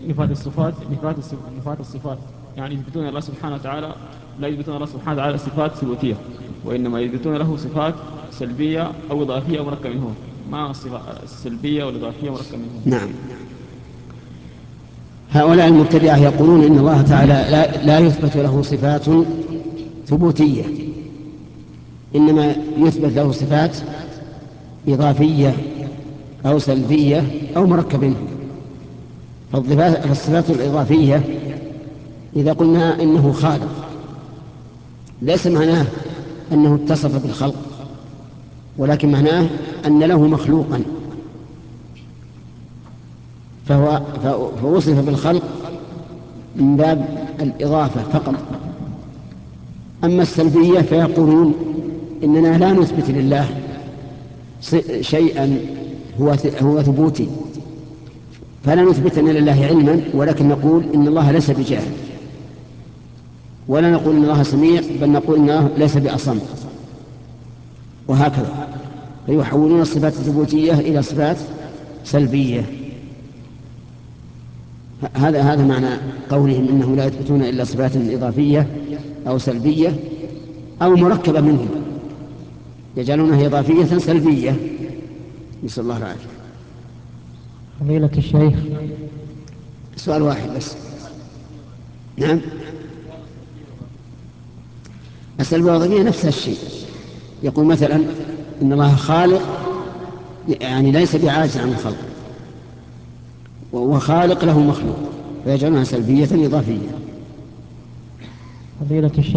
نفاة الصفات، يعني يثبتون الله سبحانه وتعالى، لا يثبتون الله سبحانه وتعالى صفات ثبوتية، وإنما يثبتون له صفات سلبية أو إضافية أو مركب منهم. ما الصفة السلبية والإضافية مركب منهم؟ نعم. هؤلاء المبتدعة يقولون إن الله تعالى لا يثبت له صفات ثبوتية، إنما يثبت له صفات إضافية أو سلبية أو مركب منه. فالصفات الإضافية إذا قلنا إنه خالق ليس معناه أنه اتصف بالخلق، ولكن معناه أن له مخلوقا فوصف بالخلق من باب الإضافة فقط. أما السلبية فيقولون إننا لا نثبت لله شيئا هو ثبوتي، فلا نثبت أن لله علما، ولكن نقول إن الله ليس بجاهل، ولا نقول إن الله سميع، بل نقول إنه ليس بأصم، وهكذا. فيحولون الصفات الثبوتية إلى صفات سلبية. هذا معنى قولهم إنه لا يثبتون إلا صفات إضافية أو سلبية أو مركبة منهم، يجعلونها إضافية سلبية، نسأل الله العافية. فضيلة الشيخ، سؤال واحد بس. نعم. السلبية والإضافية نفس الشيء. يقول مثلا إن الله خالق، يعني ليس بعاجز عن الخلق، وهو خالق له مخلوق، فيجعلونها سلبية إضافية. فضيلة الشيخ